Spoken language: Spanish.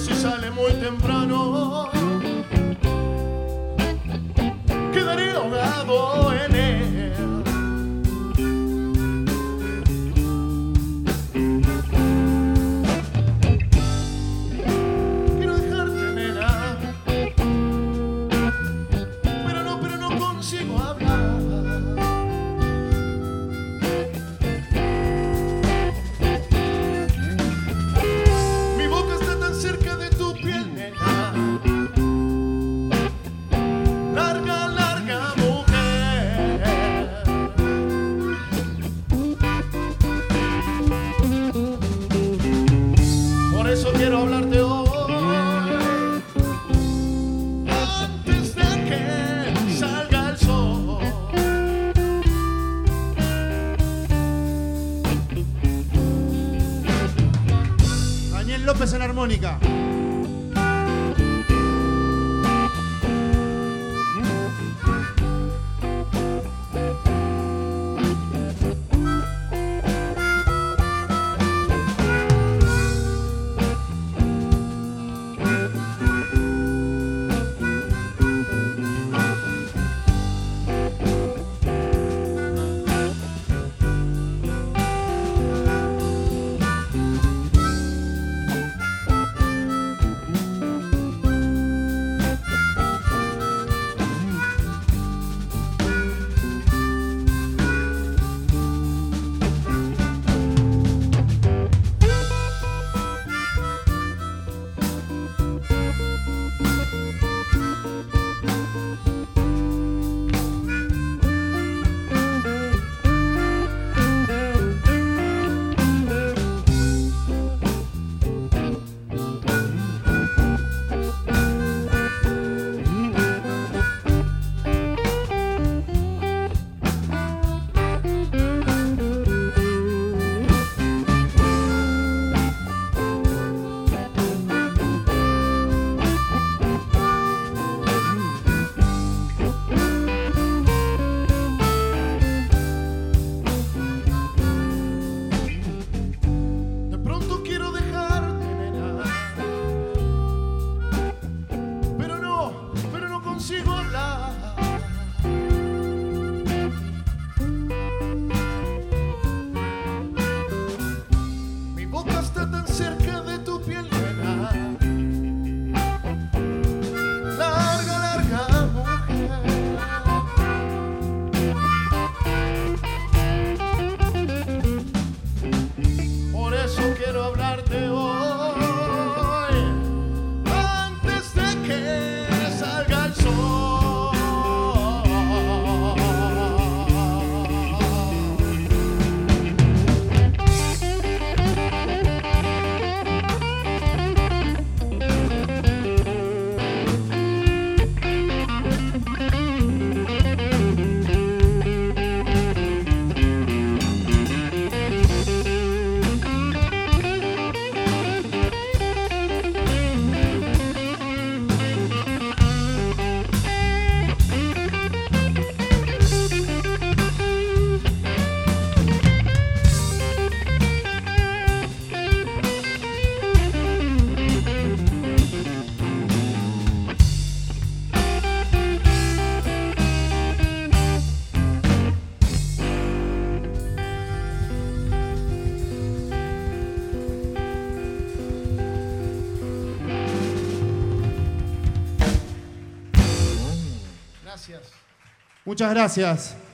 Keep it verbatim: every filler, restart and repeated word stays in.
si sale muy temprano, quedaré ahogado en él. Quiero dejarte, nena, pero no, pero no consigo hablar. Mi boca está tan cerca de tu piel, nena. Larga, larga mujer. Por eso quiero hablarte hoy, antes de que salga el sol. Daniel López en armónica. De pronto quiero dejarte, nena, pero no, pero no consigo hablar. Mi boca está tan cerca de tu piel, nena. Larga, larga mujer. Por eso quiero hablarte hoy, antes de que salga el sol. Gracias. Muchas gracias.